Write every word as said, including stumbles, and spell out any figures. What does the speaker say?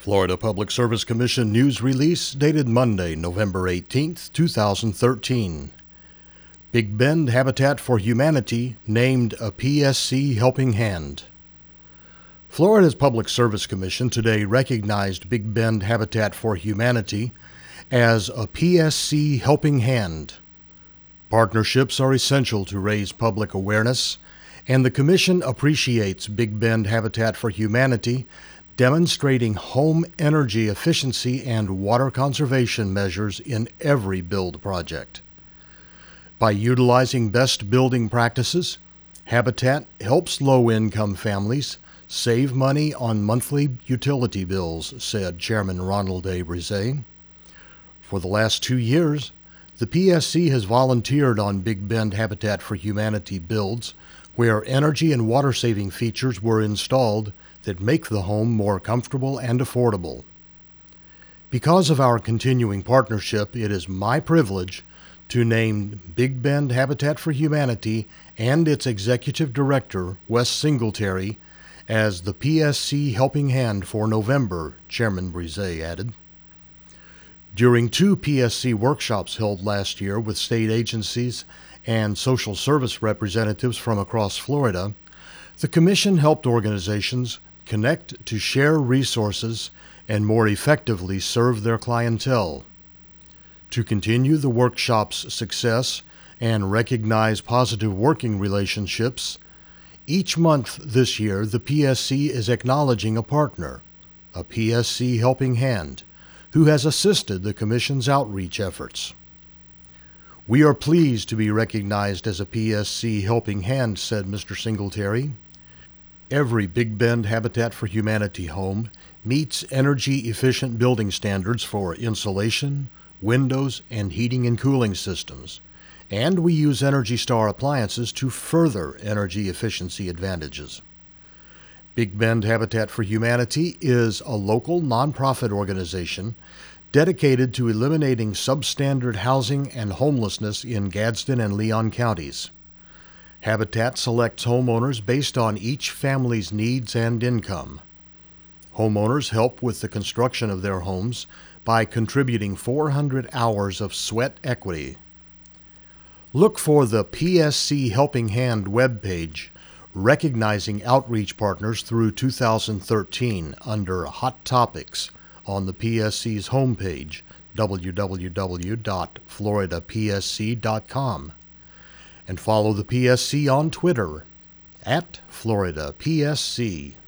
Florida Public Service Commission news release dated Monday, November eighteenth, two thousand thirteen. Big Bend Habitat for Humanity named a P S C helping hand. Florida's Public Service Commission today recognized Big Bend Habitat for Humanity as a P S C helping hand. Partnerships are essential to raise public awareness, and the Commission appreciates Big Bend Habitat for Humanity demonstrating home energy efficiency and water conservation measures in every build project. By utilizing best building practices, Habitat helps low-income families save money on monthly utility bills, said Chairman Ronald A. Brise. For the last two years, the P S C has volunteered on Big Bend Habitat for Humanity builds where energy and water-saving features were installed that make the home more comfortable and affordable. Because of our continuing partnership, it is my privilege to name Big Bend Habitat for Humanity and its Executive Director, Wes Singletary, as the P S C helping hand for November, Chairman Brise added. During two P S C workshops held last year with state agencies and social service representatives from across Florida, the Commission helped organizations connect to share resources and more effectively serve their clientele. To continue the workshop's success and recognize positive working relationships, each month this year the P S C is acknowledging a partner, a P S C helping hand, who has assisted the Commission's outreach efforts. We are pleased to be recognized as a P S C helping hand, said Mister Singletary. Every Big Bend Habitat for Humanity home meets energy-efficient building standards for insulation, windows, and heating and cooling systems, and we use Energy Star appliances to further energy efficiency advantages. Big Bend Habitat for Humanity is a local nonprofit organization dedicated to eliminating substandard housing and homelessness in Gadsden and Leon counties. Habitat selects homeowners based on each family's needs and income. Homeowners help with the construction of their homes by contributing four hundred hours of sweat equity. Look for the P S C Helping Hand webpage recognizing outreach partners through two thousand thirteen under Hot Topics on the P S C's homepage, w w w dot florida p s c dot com. And follow the P S C on Twitter, at Florida P S C.